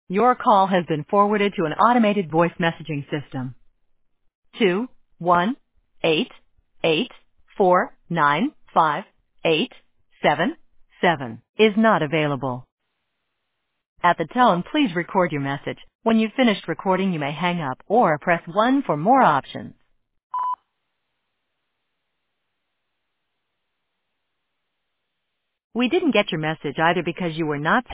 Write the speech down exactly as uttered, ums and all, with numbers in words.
Your call has been forwarded to an automated voice messaging system. Two one eight eight four nine five eight seven seven is not available. At the tone, please record your message. When you've finished recording, you may hang up or press one for more options. We didn't get your message either because you were not